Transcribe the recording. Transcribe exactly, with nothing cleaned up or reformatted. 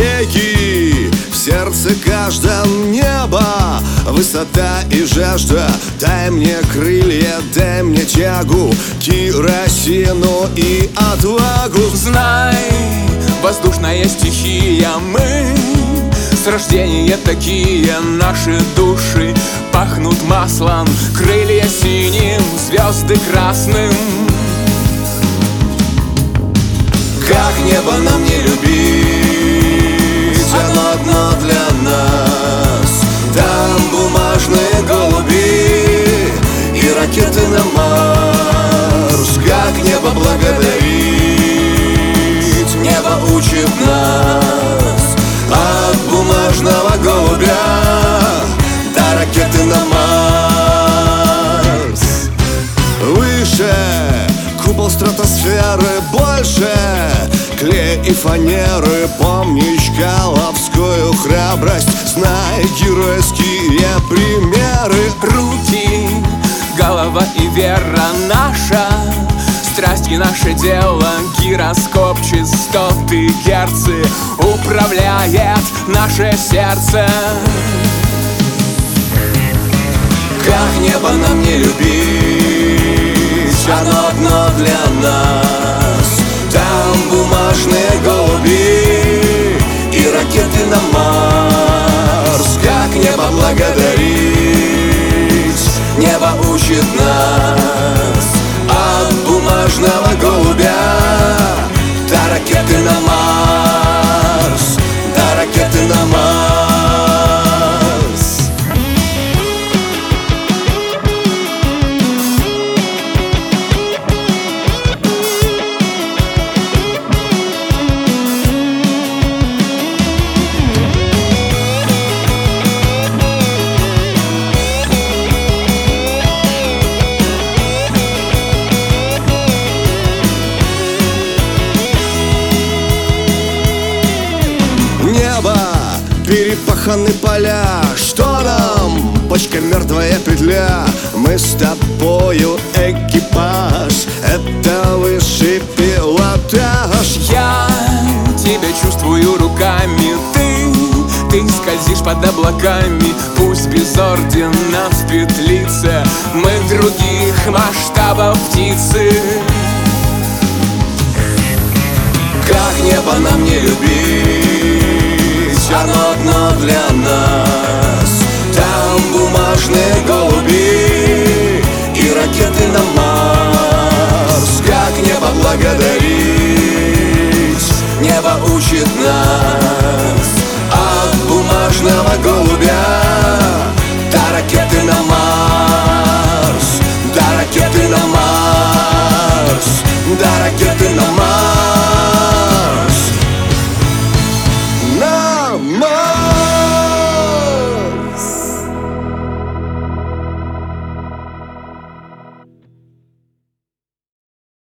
реки, в сердце каждом небо, высота и жажда. Дай мне крылья, дай мне тягу, керосину и отвагу. Знай, воздушная стихия, мы с рождения такие. Наши души пахнут маслом, крылья синим, звезды красным. Как небо нам не любить, оно одно для нас. Там бумажные голуби и ракеты на Марс. Как небо благодарить, небо учит нас. От бумажного голубя до ракеты на Марс. Выше купол стратосферы, больше клей и фанеры. Помни чкаловскую храбрость, знай геройские примеры. Руки, голова и вера наша, страсть и наше дело. Гироскоп частоты герцы управляет наше сердце. Как небо нам не любить, оно одно для нас. Там бумажные голуби и ракеты на Марс. Как небо благодарить, небо учит нас. От бумажного голубя до ракеты на Марс, до ракеты на Марс. Перепаханы поля, что нам? Почка мертвая петля. Мы с тобою экипаж, это высший пилотаж. Я тебя чувствую руками, ты, ты скользишь под облаками. Пусть без ордена в петлице, мы других масштабов птицы. Как небо нам не любить, оно одно для нас. Там бумажные голуби и ракеты на Марс. Как небо благодарить, небо учит нас.